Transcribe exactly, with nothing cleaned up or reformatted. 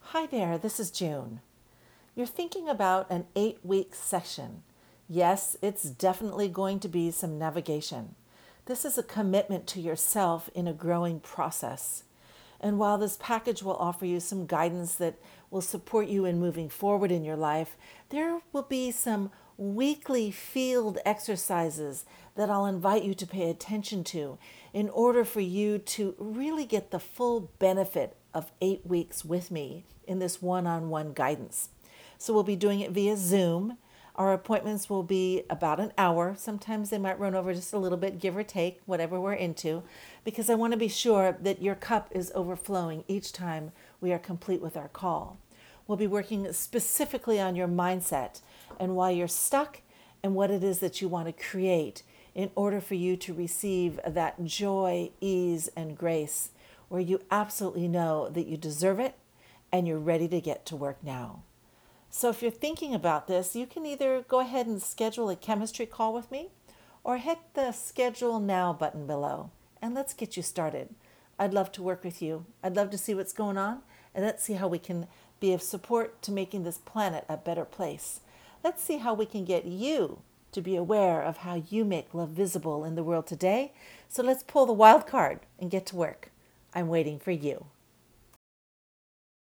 Hi there, this is June. You're thinking about an eight week session. Yes, it's definitely going to be some navigation. This is a commitment to yourself in a growing process. And while this package will offer you some guidance that will support you in moving forward in your life, there will be some weekly field exercises that I'll invite you to pay attention to in order for you to really get the full benefit of eight weeks with me in this one-on-one guidance. So we'll be doing it via Zoom. Our appointments will be about an hour. Sometimes they might run over just a little bit, give or take, whatever we're into, because I want to be sure that your cup is overflowing each time we are complete with our call. We'll be working specifically on your mindset and why you're stuck and what it is that you want to create in order for you to receive that joy, ease, and grace where you absolutely know that you deserve it and you're ready to get to work now. So if you're thinking about this, you can either go ahead and schedule a chemistry call with me or hit the schedule now button below and let's get you started. I'd love to work with you. I'd love to see what's going on and let's see how we can be of support to making this planet a better place. Let's see how we can get you to be aware of how you make love visible in the world today. So let's pull the wild card and get to work. I'm waiting for you.